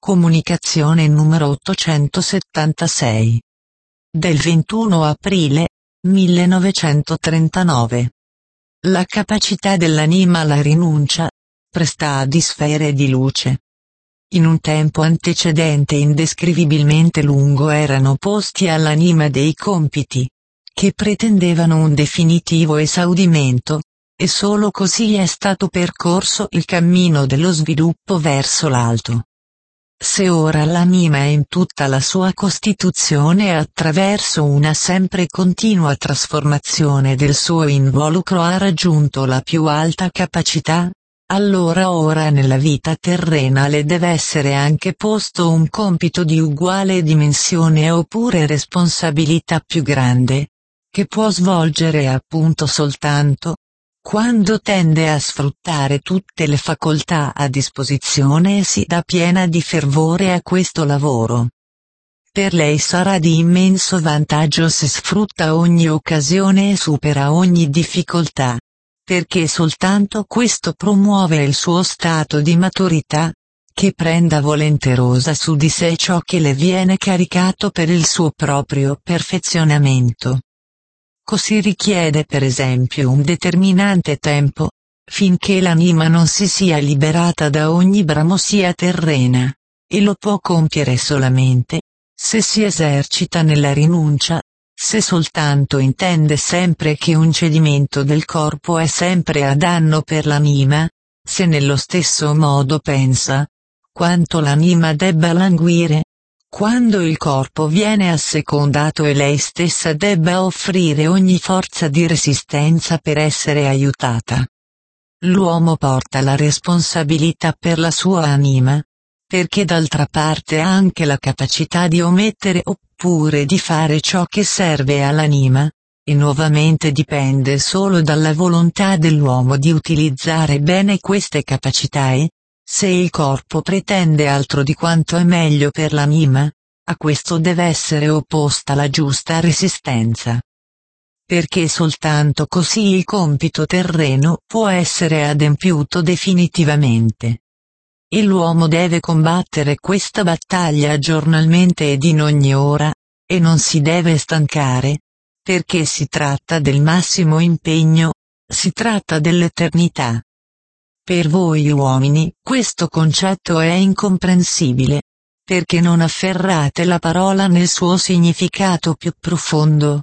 Comunicazione numero 876. Del 21 aprile 1939. La capacità dell'anima alla rinuncia, presta di sfere di luce. In un tempo antecedente indescrivibilmente lungo erano posti all'anima dei compiti, che pretendevano un definitivo esaudimento, e solo così è stato percorso il cammino dello sviluppo verso l'alto. Se ora l'anima in tutta la sua costituzione attraverso una sempre continua trasformazione del suo involucro ha raggiunto la più alta capacità, allora ora nella vita terrena le deve essere anche posto un compito di uguale dimensione oppure responsabilità più grande, che può svolgere appunto soltanto quando tende a sfruttare tutte le facoltà a disposizione e si dà piena di fervore a questo lavoro. Per lei sarà di immenso vantaggio se sfrutta ogni occasione e supera ogni difficoltà, perché soltanto questo promuove il suo stato di maturità, che prenda volenterosa su di sé ciò che le viene caricato per il suo proprio perfezionamento. Così richiede per esempio un determinante tempo, finché l'anima non si sia liberata da ogni bramosia terrena, e lo può compiere solamente se si esercita nella rinuncia, se soltanto intende sempre che un cedimento del corpo è sempre a danno per l'anima, se nello stesso modo pensa quanto l'anima debba languire quando il corpo viene assecondato e lei stessa debba offrire ogni forza di resistenza per essere aiutata. L'uomo porta la responsabilità per la sua anima, perché d'altra parte ha anche la capacità di omettere oppure di fare ciò che serve all'anima, e nuovamente dipende solo dalla volontà dell'uomo di utilizzare bene queste capacità e, se il corpo pretende altro di quanto è meglio per l'anima, a questo deve essere opposta la giusta resistenza. Perché soltanto così il compito terreno può essere adempiuto definitivamente. E l'uomo deve combattere questa battaglia giornalmente ed in ogni ora, e non si deve stancare, perché si tratta del massimo impegno, si tratta dell'eternità. Per voi uomini questo concetto è incomprensibile, perché non afferrate la parola nel suo significato più profondo.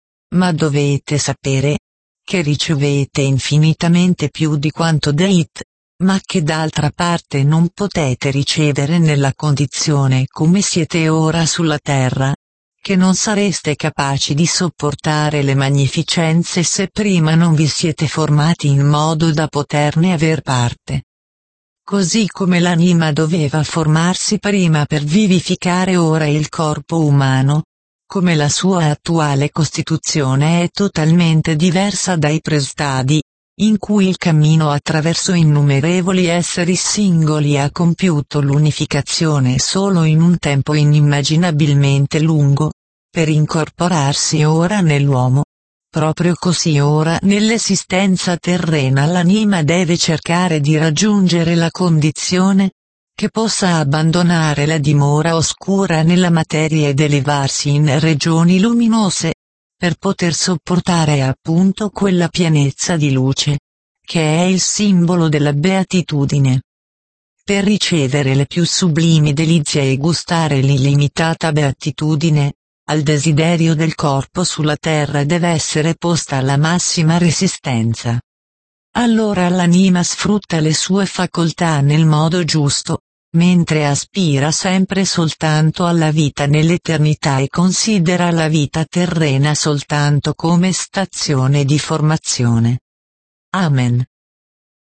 Ma dovete sapere che ricevete infinitamente più di quanto date, ma che d'altra parte non potete ricevere nella condizione come siete ora sulla terra, che non sareste capaci di sopportare le magnificenze se prima non vi siete formati in modo da poterne aver parte. Così come l'anima doveva formarsi prima per vivificare ora il corpo umano, come la sua attuale costituzione è totalmente diversa dai prestadi, in cui il cammino attraverso innumerevoli esseri singoli ha compiuto l'unificazione solo in un tempo inimmaginabilmente lungo, per incorporarsi ora nell'uomo. Proprio così ora nell'esistenza terrena l'anima deve cercare di raggiungere la condizione che possa abbandonare la dimora oscura nella materia ed elevarsi in regioni luminose, per poter sopportare appunto quella pienezza di luce, che è il simbolo della beatitudine. Per ricevere le più sublimi delizie e gustare l'illimitata beatitudine, al desiderio del corpo sulla terra deve essere posta la massima resistenza. Allora l'anima sfrutta le sue facoltà nel modo giusto, mentre aspira sempre soltanto alla vita nell'eternità e considera la vita terrena soltanto come stazione di formazione. Amen.